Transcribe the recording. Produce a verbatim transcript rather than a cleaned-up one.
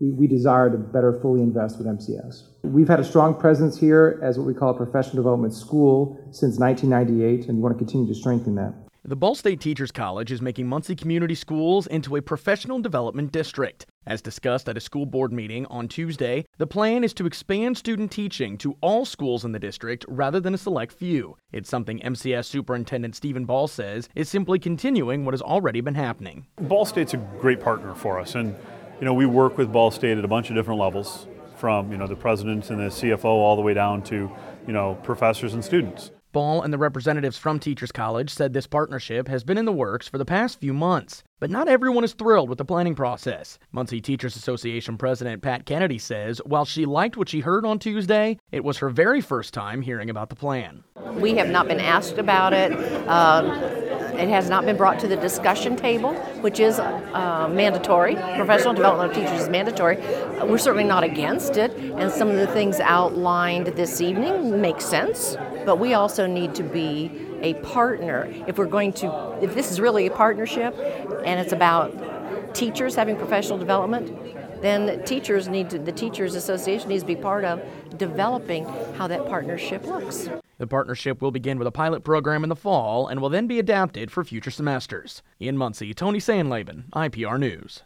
we, we desire to better fully invest with M C S. We've had a strong presence here as what we call a professional development school since nineteen ninety-eight, and we want to continue to strengthen that. The Ball State Teachers College is making Muncie Community Schools into a professional development district. As discussed at a school board meeting on Tuesday, the plan is to expand student teaching to all schools in the district rather than a select few. It's something M C S Superintendent Stephen Ball says is simply continuing what has already been happening. Ball State's a great partner for us, and you know we work with Ball State at a bunch of different levels, from you know the president and the C F O all the way down to you know professors and students. Ball and the representatives from Teachers College said this partnership has been in the works for the past few months, but not everyone is thrilled with the planning process. Muncie Teachers Association President Pat Kennedy says while she liked what she heard on Tuesday, it was her very first time hearing about the plan. We have not been asked about it. Uh, It has not been brought to the discussion table, which is uh, mandatory. Professional development of teachers is mandatory. We're certainly not against it, and some of the things outlined this evening make sense, but we also need to be a partner. If we're going to, if this is really a partnership and it's about teachers having professional development, then teachers need to, the Teachers Association needs to be part of developing how that partnership looks. The partnership will begin with a pilot program in the fall and will then be adapted for future semesters. In Muncie, Tony Sandlaben, I P R News.